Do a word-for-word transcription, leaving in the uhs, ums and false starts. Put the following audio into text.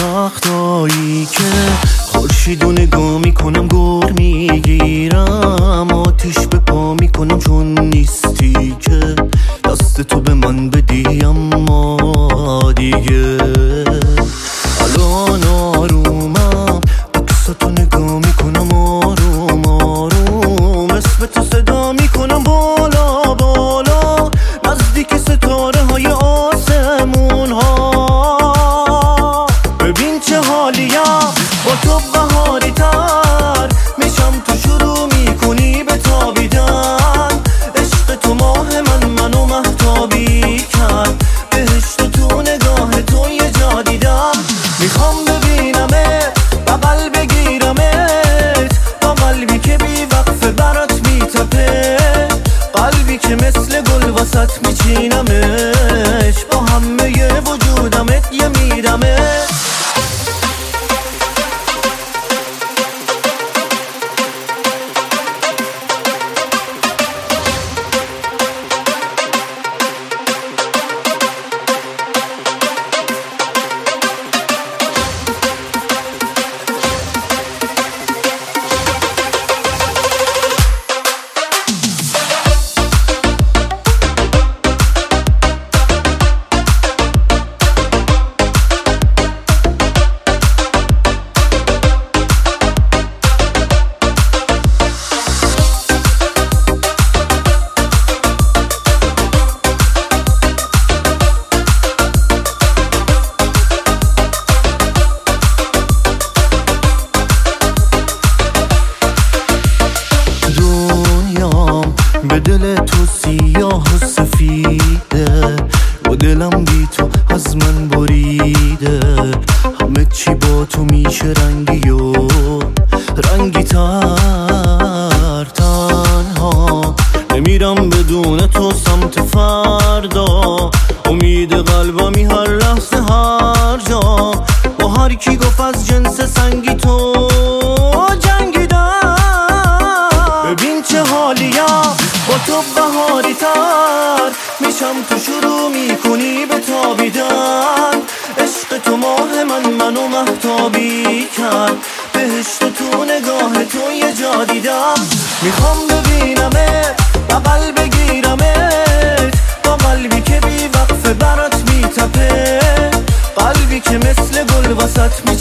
وقتایی که خورشیدو نگاه میکنم گر میگیرم، آتیش به پا میکنم چون نیستی که دست تو به من بدی، اما دیگه الان آرومم، عکساتو نگاه میکنم آروم آروم، اسم تو صدا میکنم بالا بالا، نزدیک ستاره های آسمون ها. ببین چه حالیم با تو بهاری تر میشم، تو شروع میکنی به تابیدن، عشق تو ماه من منو مهتابی کرد، بهشت تو نگاه تو یه جا دیدم، میخوام ببینمت بغل بگیرمت، با قلبی که بی وقفه برات میتپه، قلبی که مثل گل وسط میچینمش، با همه وجودمت یه میدمت. به دل تو سیاه و سفیده، و دلم بی تو از من بریده، همه چی با تو میشه رنگی و رنگی تر، تنها نمیرم بدون تو سمت فردا، امید قلبمی هر لحظه هر جا، با هر کی گفت از جنس سنگی تو جنگیدم. ببین چه حالیم با تو بهاری تر میشم، تو شروع میکنی به تابیدن، عشق تو ماه من منو مهتابی کرد، بهشت تو نگاه تو یه جا دیدم، میخوام ببینمت بغل بگیرمت، با قلبی که بی وقفه برات میتپه، قلبی که مثل گل وسط می